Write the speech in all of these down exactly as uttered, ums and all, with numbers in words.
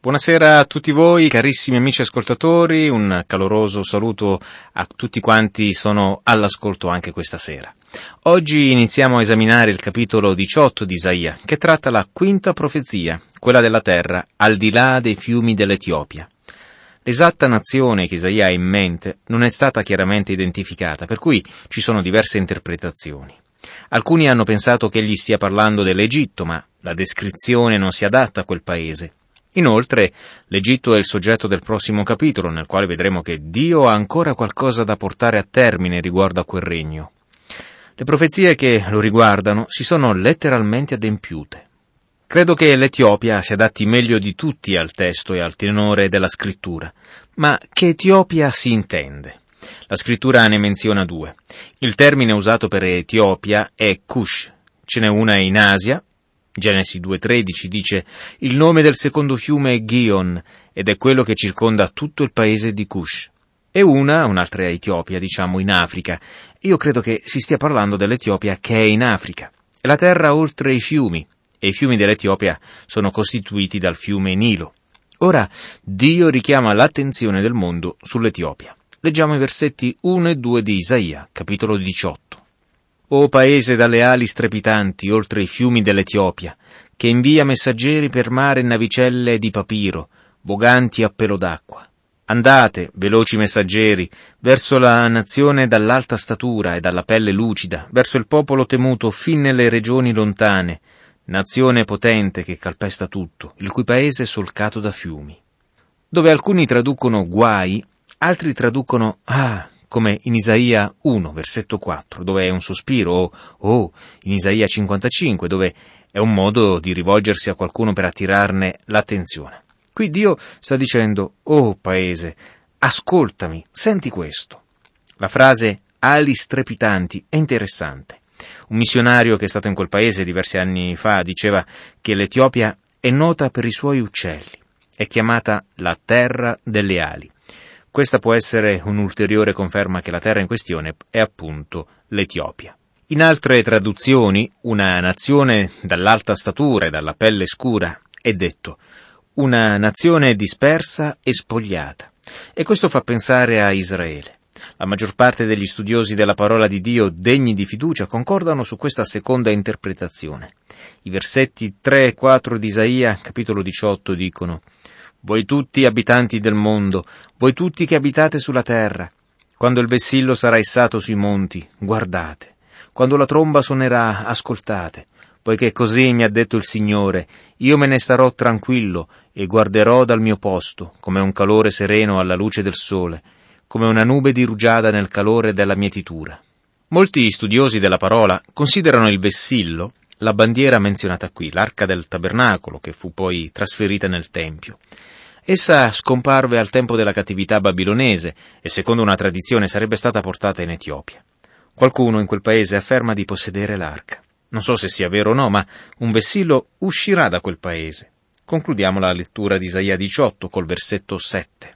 Buonasera a tutti voi, carissimi amici ascoltatori, un caloroso saluto a tutti quanti sono all'ascolto anche questa sera. Oggi iniziamo a esaminare il capitolo diciotto di Isaia, che tratta la quinta profezia, quella della terra al di là dei fiumi dell'Etiopia. L'esatta nazione che Isaia ha in mente non è stata chiaramente identificata, per cui ci sono diverse interpretazioni. Alcuni hanno pensato che egli stia parlando dell'Egitto, ma la descrizione non si adatta a quel paese. Inoltre, l'Egitto è il soggetto del prossimo capitolo, nel quale vedremo che Dio ha ancora qualcosa da portare a termine riguardo a quel regno. Le profezie che lo riguardano si sono letteralmente adempiute. Credo che l'Etiopia si adatti meglio di tutti al testo e al tenore della scrittura. Ma che Etiopia si intende? La scrittura ne menziona due. Il termine usato per Etiopia è Cush. Ce n'è una in Asia. Genesi due tredici dice: il nome del secondo fiume è Gihon, ed è quello che circonda tutto il paese di Cush. E una, un'altra Etiopia, diciamo, in Africa. Io credo che si stia parlando dell'Etiopia che è in Africa. È la terra oltre i fiumi, e i fiumi dell'Etiopia sono costituiti dal fiume Nilo. Ora, Dio richiama l'attenzione del mondo sull'Etiopia. Leggiamo i versetti uno e due di Isaia, capitolo diciotto. O paese dalle ali strepitanti, oltre i fiumi dell'Etiopia, che invia messaggeri per mare e navicelle di papiro, voganti a pelo d'acqua. Andate, veloci messaggeri, verso la nazione dall'alta statura e dalla pelle lucida, verso il popolo temuto fin nelle regioni lontane, nazione potente che calpesta tutto, il cui paese è solcato da fiumi. Dove alcuni traducono guai, altri traducono ah, come in Isaia uno, versetto quattro, dove è un sospiro, o oh, in Isaia cinquantacinque, dove è un modo di rivolgersi a qualcuno per attirarne l'attenzione. Qui Dio sta dicendo: oh paese, ascoltami, senti questo. La frase ali strepitanti è interessante. Un missionario che è stato in quel paese diversi anni fa diceva che l'Etiopia è nota per i suoi uccelli, è chiamata la terra delle ali. Questa può essere un'ulteriore conferma che la terra in questione è appunto l'Etiopia. In altre traduzioni, una nazione dall'alta statura e dalla pelle scura è detto una nazione dispersa e spogliata. E questo fa pensare a Israele. La maggior parte degli studiosi della parola di Dio degni di fiducia concordano su questa seconda interpretazione. I versetti tre e quattro di Isaia, capitolo diciotto, dicono: voi tutti abitanti del mondo, voi tutti che abitate sulla terra, quando il vessillo sarà issato sui monti, guardate, quando la tromba suonerà, ascoltate, poiché così mi ha detto il Signore, io me ne starò tranquillo e guarderò dal mio posto, come un calore sereno alla luce del sole, come una nube di rugiada nel calore della mietitura. Molti studiosi della parola considerano il vessillo la bandiera menzionata qui, l'arca del tabernacolo, che fu poi trasferita nel Tempio. Essa scomparve al tempo della cattività babilonese e, secondo una tradizione, sarebbe stata portata in Etiopia. Qualcuno in quel paese afferma di possedere l'arca. Non so se sia vero o no, ma un vessillo uscirà da quel paese. Concludiamo la lettura di Isaia diciotto col versetto sette.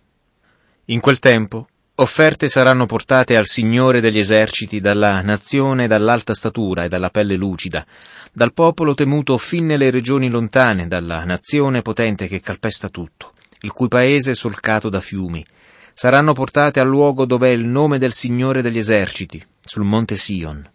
In quel tempo offerte saranno portate al Signore degli eserciti dalla nazione dall'alta statura e dalla pelle lucida, dal popolo temuto fin nelle regioni lontane, dalla nazione potente che calpesta tutto, il cui paese è solcato da fiumi. Saranno portate al luogo dove è il nome del Signore degli eserciti, sul monte Sion.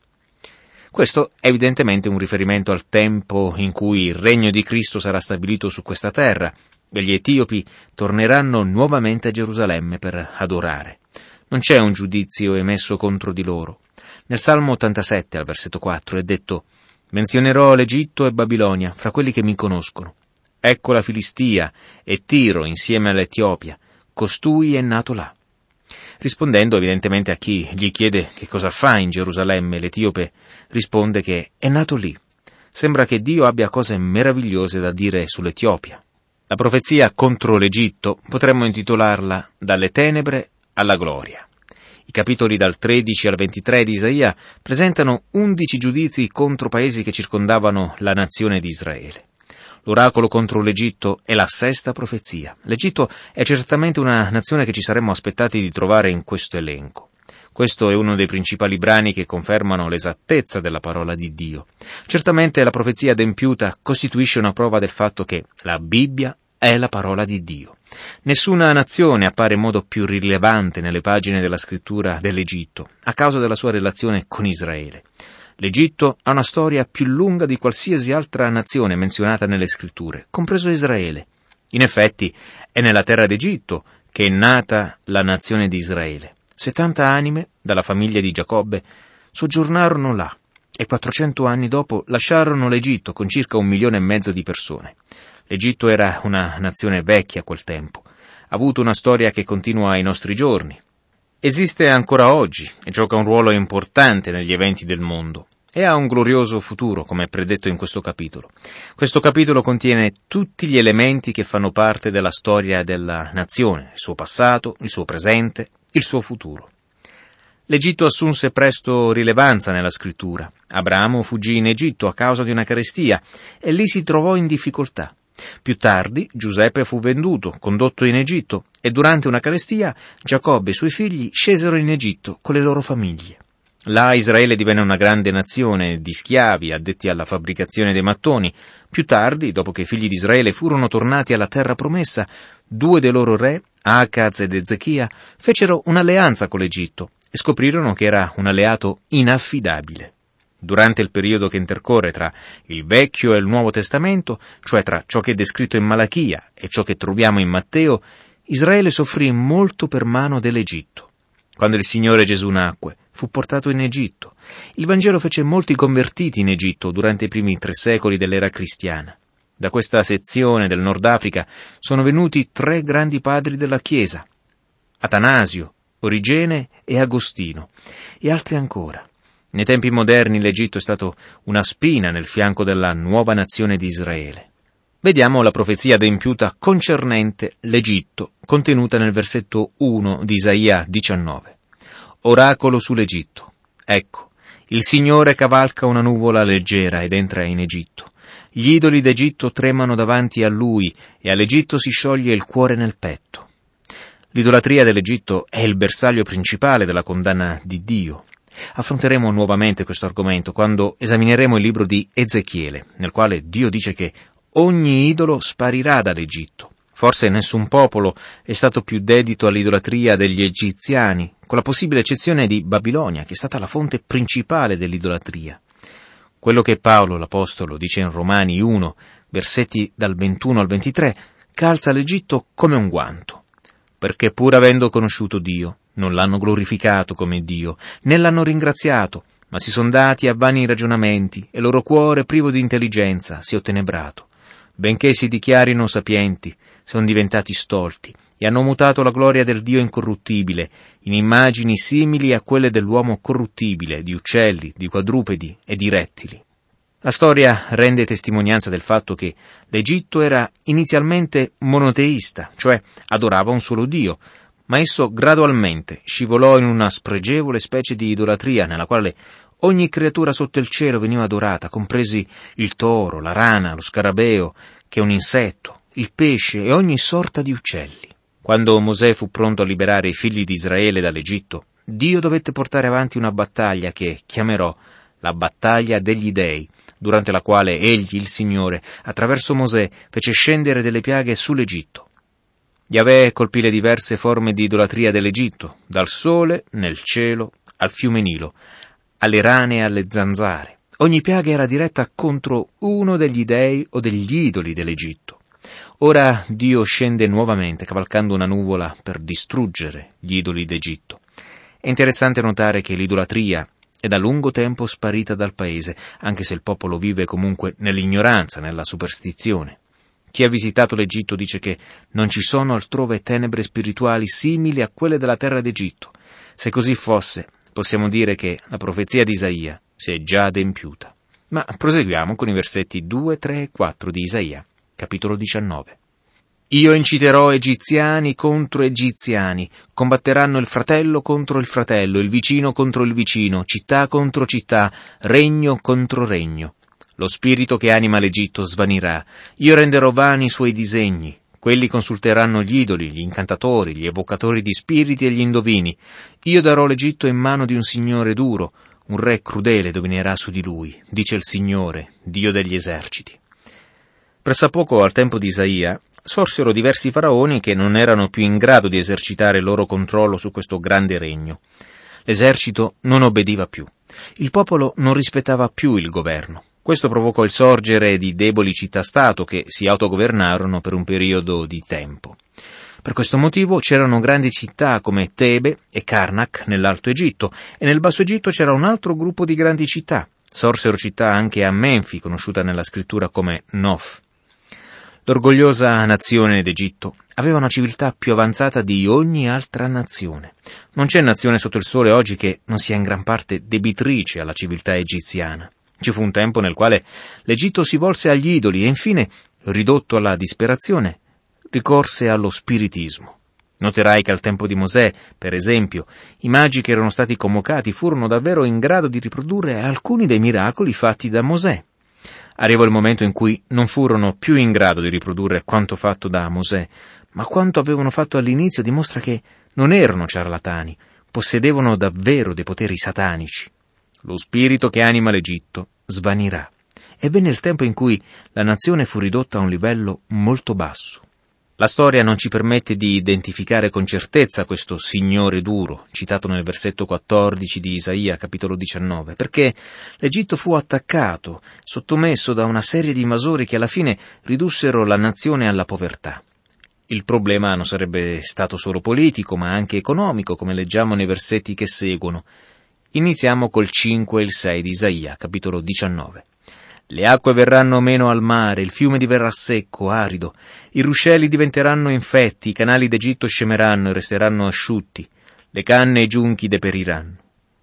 Questo è evidentemente un riferimento al tempo in cui il regno di Cristo sarà stabilito su questa terra, e gli etiopi torneranno nuovamente a Gerusalemme per adorare. Non c'è un giudizio emesso contro di loro. Nel Salmo ottantasette, al versetto quattro, è detto: menzionerò l'Egitto e Babilonia fra quelli che mi conoscono. Ecco la Filistia e Tiro insieme all'Etiopia, costui è nato là. Rispondendo evidentemente a chi gli chiede che cosa fa in Gerusalemme, l'Etiope risponde che è nato lì. Sembra che Dio abbia cose meravigliose da dire sull'Etiopia. La profezia contro l'Egitto potremmo intitolarla Dalle tenebre alla gloria. I capitoli dal tredici al ventitré di Isaia presentano undici giudizi contro paesi che circondavano la nazione di Israele. L'oracolo contro l'Egitto è la sesta profezia. L'Egitto è certamente una nazione che ci saremmo aspettati di trovare in questo elenco. Questo è uno dei principali brani che confermano l'esattezza della parola di Dio. Certamente la profezia adempiuta costituisce una prova del fatto che la Bibbia è la parola di Dio. Nessuna nazione appare in modo più rilevante nelle pagine della scrittura dell'Egitto, a causa della sua relazione con Israele. L'Egitto ha una storia più lunga di qualsiasi altra nazione menzionata nelle scritture, compreso Israele. In effetti, è nella terra d'Egitto che è nata la nazione di Israele. Settanta anime, dalla famiglia di Giacobbe, soggiornarono là e quattrocento anni dopo lasciarono l'Egitto con circa un milione e mezzo di persone. L'Egitto era una nazione vecchia a quel tempo, ha avuto una storia che continua ai nostri giorni. Esiste ancora oggi e gioca un ruolo importante negli eventi del mondo e ha un glorioso futuro, come è predetto in questo capitolo. Questo capitolo contiene tutti gli elementi che fanno parte della storia della nazione, il suo passato, il suo presente, il suo futuro. L'Egitto assunse presto rilevanza nella scrittura. Abramo fuggì in Egitto a causa di una carestia e lì si trovò in difficoltà. Più tardi Giuseppe fu venduto, condotto in Egitto, e durante una carestia Giacobbe e i suoi figli scesero in Egitto con le loro famiglie. Là Israele divenne una grande nazione di schiavi addetti alla fabbricazione dei mattoni. Più tardi, dopo che i figli di Israele furono tornati alla terra promessa, due dei loro re, Acaz ed Ezechia, fecero un'alleanza con l'Egitto e scoprirono che era un alleato inaffidabile. Durante il periodo che intercorre tra il Vecchio e il Nuovo Testamento, cioè tra ciò che è descritto in Malachia e ciò che troviamo in Matteo, Israele soffrì molto per mano dell'Egitto. Quando il Signore Gesù nacque, fu portato in Egitto. Il Vangelo fece molti convertiti in Egitto durante i primi tre secoli dell'era cristiana. Da questa sezione del Nord Africa sono venuti tre grandi padri della Chiesa, Atanasio, Origene e Agostino, e altri ancora. Nei tempi moderni l'Egitto è stato una spina nel fianco della nuova nazione di Israele. Vediamo la profezia adempiuta concernente l'Egitto, contenuta nel versetto uno di Isaia diciannove. Oracolo sull'Egitto. Ecco, il Signore cavalca una nuvola leggera ed entra in Egitto. Gli idoli d'Egitto tremano davanti a lui e all'Egitto si scioglie il cuore nel petto. L'idolatria dell'Egitto è il bersaglio principale della condanna di Dio. Affronteremo nuovamente questo argomento quando esamineremo il libro di Ezechiele, nel quale Dio dice che ogni idolo sparirà dall'Egitto. Forse nessun popolo è stato più dedito all'idolatria degli egiziani, con la possibile eccezione di Babilonia, che è stata la fonte principale dell'idolatria. Quello che Paolo, l'Apostolo, dice in Romani uno, versetti dal ventuno al ventitré, calza l'Egitto come un guanto, perché pur avendo conosciuto Dio, non l'hanno glorificato come Dio, né l'hanno ringraziato, ma si son dati a vani ragionamenti, e il loro cuore, privo di intelligenza, si è ottenebrato. Benché si dichiarino sapienti, sono diventati stolti, e hanno mutato la gloria del Dio incorruttibile, in immagini simili a quelle dell'uomo corruttibile, di uccelli, di quadrupedi e di rettili. La storia rende testimonianza del fatto che l'Egitto era inizialmente monoteista, cioè adorava un solo Dio, ma esso gradualmente scivolò in una spregevole specie di idolatria nella quale ogni creatura sotto il cielo veniva adorata, compresi il toro, la rana, lo scarabeo, che è un insetto, il pesce e ogni sorta di uccelli. Quando Mosè fu pronto a liberare i figli di Israele dall'Egitto, Dio dovette portare avanti una battaglia che chiamerò la battaglia degli dei, durante la quale egli, il Signore, attraverso Mosè, fece scendere delle piaghe sull'Egitto. Yahweh colpì le diverse forme di idolatria dell'Egitto, dal sole, nel cielo, al fiume Nilo, alle rane e alle zanzare. Ogni piaga era diretta contro uno degli dei o degli idoli dell'Egitto. Ora Dio scende nuovamente, cavalcando una nuvola per distruggere gli idoli d'Egitto. È interessante notare che l'idolatria è da lungo tempo sparita dal paese, anche se il popolo vive comunque nell'ignoranza, nella superstizione. Chi ha visitato l'Egitto dice che non ci sono altrove tenebre spirituali simili a quelle della terra d'Egitto. Se così fosse, possiamo dire che la profezia di Isaia si è già adempiuta. Ma proseguiamo con i versetti due, tre e quattro di Isaia, capitolo diciannove. Io inciterò egiziani contro egiziani, combatteranno il fratello contro il fratello, il vicino contro il vicino, città contro città, regno contro regno. Lo spirito che anima l'Egitto svanirà, io renderò vani i suoi disegni, quelli consulteranno gli idoli, gli incantatori, gli evocatori di spiriti e gli indovini. Io darò l'Egitto in mano di un signore duro, un re crudele dominerà su di lui, dice il Signore, Dio degli eserciti. Pressappoco al tempo di Isaia sorsero diversi faraoni che non erano più in grado di esercitare il loro controllo su questo grande regno. L'esercito non obbediva più. Il popolo non rispettava più il governo. Questo provocò il sorgere di deboli città-stato che si autogovernarono per un periodo di tempo. Per questo motivo c'erano grandi città come Tebe e Karnak nell'Alto Egitto e nel Basso Egitto c'era un altro gruppo di grandi città. Sorsero città anche a Menfi, conosciuta nella scrittura come Nof. L'orgogliosa nazione d'Egitto aveva una civiltà più avanzata di ogni altra nazione. Non c'è nazione sotto il sole oggi che non sia in gran parte debitrice alla civiltà egiziana. Ci fu un tempo nel quale l'Egitto si volse agli idoli e infine, ridotto alla disperazione, ricorse allo spiritismo. Noterai che al tempo di Mosè, per esempio, i magi che erano stati convocati furono davvero in grado di riprodurre alcuni dei miracoli fatti da Mosè. Arrivò il momento in cui non furono più in grado di riprodurre quanto fatto da Mosè, ma quanto avevano fatto all'inizio dimostra che non erano ciarlatani, possedevano davvero dei poteri satanici. Lo spirito che anima l'Egitto svanirà. E venne il tempo in cui la nazione fu ridotta a un livello molto basso. La storia non ci permette di identificare con certezza questo Signore duro, citato nel versetto quattordici di Isaia, capitolo diciannove, perché l'Egitto fu attaccato, sottomesso da una serie di invasori che alla fine ridussero la nazione alla povertà. Il problema non sarebbe stato solo politico, ma anche economico, come leggiamo nei versetti che seguono. Iniziamo col cinque e il sei di Isaia, capitolo diciannove. Le acque verranno meno al mare, il fiume diverrà secco, arido, i ruscelli diventeranno infetti, i canali d'Egitto scemeranno e resteranno asciutti, le canne e i giunchi deperiranno.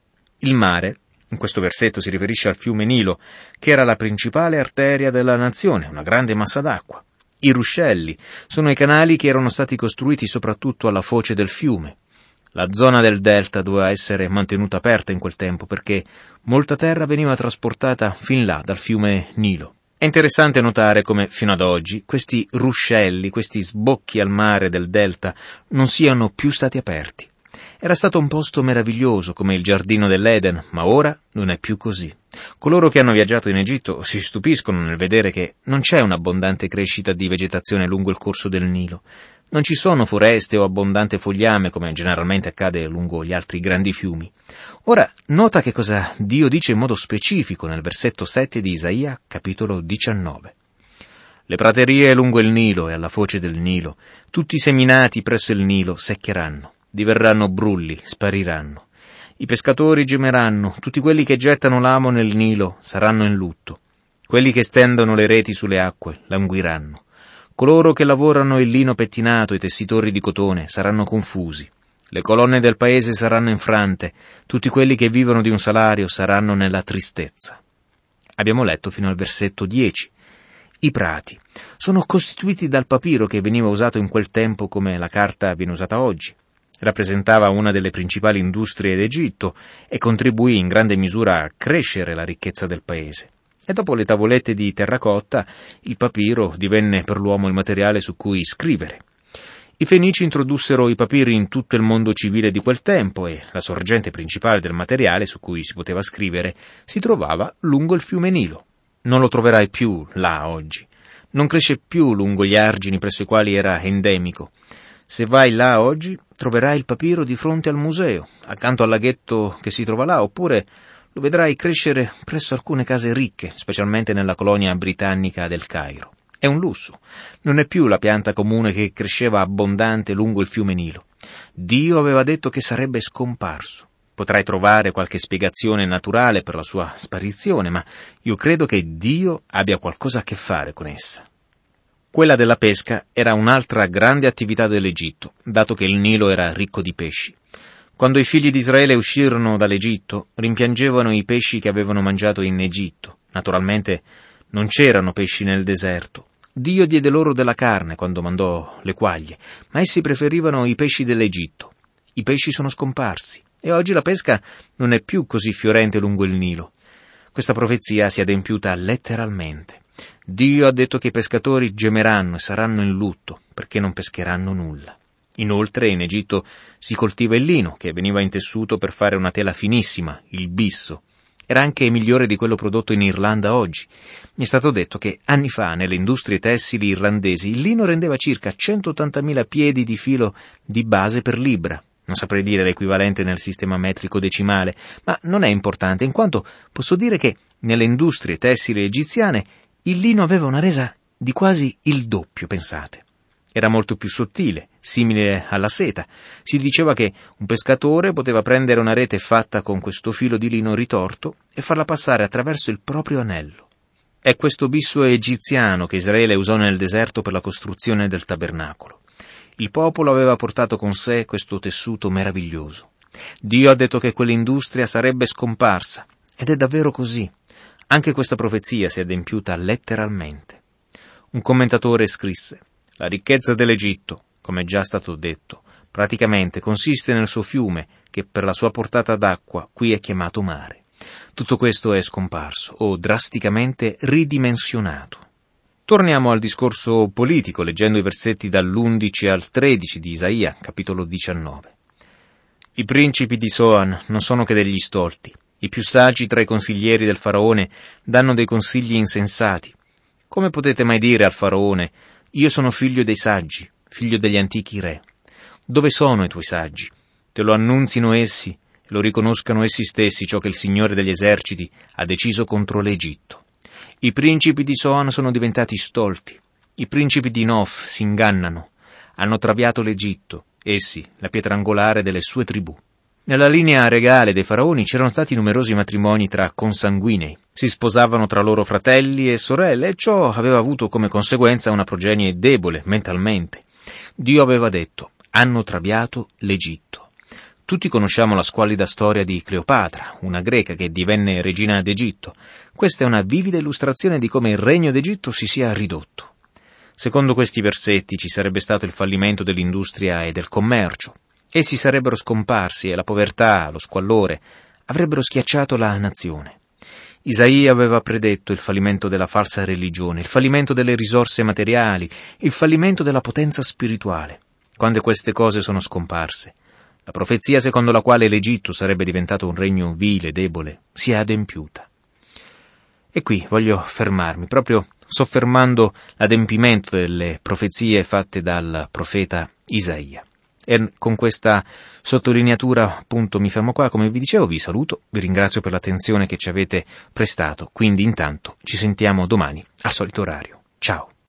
Il mare, in questo versetto si riferisce al fiume Nilo, che era la principale arteria della nazione, una grande massa d'acqua. I ruscelli sono i canali che erano stati costruiti soprattutto alla foce del fiume. La zona del delta doveva essere mantenuta aperta in quel tempo perché molta terra veniva trasportata fin là dal fiume Nilo. È interessante notare come fino ad oggi questi ruscelli, questi sbocchi al mare del delta non siano più stati aperti. Era stato un posto meraviglioso come il giardino dell'Eden, ma ora non è più così. Coloro che hanno viaggiato in Egitto si stupiscono nel vedere che non c'è un'abbondante crescita di vegetazione lungo il corso del Nilo. Non ci sono foreste o abbondante fogliame come generalmente accade lungo gli altri grandi fiumi. Ora, nota che cosa Dio dice in modo specifico nel versetto sette di Isaia, capitolo diciannove. Le praterie lungo il Nilo e alla foce del Nilo, tutti i seminati presso il Nilo seccheranno, diverranno brulli, spariranno. I pescatori gemeranno, tutti quelli che gettano l'amo nel Nilo saranno in lutto. Quelli che stendono le reti sulle acque languiranno. Coloro che lavorano il lino pettinato e i tessitori di cotone saranno confusi. Le colonne del paese saranno infrante, tutti quelli che vivono di un salario saranno nella tristezza. Abbiamo letto fino al versetto dieci. I prati sono costituiti dal papiro che veniva usato in quel tempo come la carta viene usata oggi. Rappresentava una delle principali industrie d'Egitto e contribuì in grande misura a crescere la ricchezza del paese. E dopo le tavolette di terracotta, il papiro divenne per l'uomo il materiale su cui scrivere. I Fenici introdussero i papiri in tutto il mondo civile di quel tempo e la sorgente principale del materiale su cui si poteva scrivere si trovava lungo il fiume Nilo. Non lo troverai più là oggi. Non cresce più lungo gli argini presso i quali era endemico. Se vai là oggi, troverai il papiro di fronte al museo, accanto al laghetto che si trova là, oppure lo vedrai crescere presso alcune case ricche, specialmente nella colonia britannica del Cairo. È un lusso. Non è più la pianta comune che cresceva abbondante lungo il fiume Nilo. Dio aveva detto che sarebbe scomparso. Potrai trovare qualche spiegazione naturale per la sua sparizione, ma io credo che Dio abbia qualcosa a che fare con essa. Quella della pesca era un'altra grande attività dell'Egitto, dato che il Nilo era ricco di pesci. Quando i figli di Israele uscirono dall'Egitto, rimpiangevano i pesci che avevano mangiato in Egitto. Naturalmente non c'erano pesci nel deserto. Dio diede loro della carne quando mandò le quaglie, ma essi preferivano i pesci dell'Egitto. I pesci sono scomparsi e oggi la pesca non è più così fiorente lungo il Nilo. Questa profezia si è adempiuta letteralmente. Dio ha detto che i pescatori gemeranno e saranno in lutto perché non pescheranno nulla. Inoltre in Egitto si coltiva il lino, che veniva intessuto per fare una tela finissima, il bisso. Era anche migliore di quello prodotto in Irlanda oggi. Mi è stato detto che anni fa nelle industrie tessili irlandesi il lino rendeva circa centottantamila piedi di filo di base per libra. Non saprei dire l'equivalente nel sistema metrico decimale, ma non è importante, in quanto posso dire che nelle industrie tessili egiziane il lino aveva una resa di quasi il doppio, pensate. Era molto più sottile, simile alla seta. Si diceva che un pescatore poteva prendere una rete fatta con questo filo di lino ritorto e farla passare attraverso il proprio anello. È questo bisso egiziano che Israele usò nel deserto per la costruzione del tabernacolo. Il popolo aveva portato con sé questo tessuto meraviglioso. Dio ha detto che quell'industria sarebbe scomparsa, ed è davvero così. Anche questa profezia si è adempiuta letteralmente. Un commentatore scrisse: la ricchezza dell'Egitto, come è già stato detto, praticamente consiste nel suo fiume, che per la sua portata d'acqua qui è chiamato mare. Tutto questo è scomparso, o drasticamente ridimensionato. Torniamo al discorso politico, leggendo i versetti dall'undici al tredici di Isaia, capitolo diciannove. I principi di Soan non sono che degli stolti. I più saggi tra i consiglieri del faraone danno dei consigli insensati. Come potete mai dire al faraone: io sono figlio dei saggi, figlio degli antichi re? Dove sono i tuoi saggi? Te lo annunzino essi, e lo riconoscano essi stessi ciò che il Signore degli eserciti ha deciso contro l'Egitto. I principi di Soan sono diventati stolti. I principi di Nof si ingannano. Hanno traviato l'Egitto, essi, la pietra angolare delle sue tribù. Nella linea regale dei faraoni c'erano stati numerosi matrimoni tra consanguinei. Si sposavano tra loro fratelli e sorelle, e ciò aveva avuto come conseguenza una progenie debole mentalmente. Dio aveva detto: hanno traviato l'Egitto. Tutti conosciamo la squallida storia di Cleopatra, una greca che divenne regina d'Egitto. Questa è una vivida illustrazione di come il regno d'Egitto si sia ridotto. Secondo questi versetti ci sarebbe stato il fallimento dell'industria e del commercio. Essi sarebbero scomparsi e la povertà, lo squallore, avrebbero schiacciato la nazione. Isaia aveva predetto il fallimento della falsa religione, il fallimento delle risorse materiali, il fallimento della potenza spirituale. Quando queste cose sono scomparse, la profezia secondo la quale l'Egitto sarebbe diventato un regno vile, debole, si è adempiuta. E qui voglio fermarmi, proprio soffermando l'adempimento delle profezie fatte dal profeta Isaia. E con questa sottolineatura appunto mi fermo qua. Come vi dicevo, vi saluto, vi ringrazio per l'attenzione che ci avete prestato, quindi intanto ci sentiamo domani al solito orario. Ciao!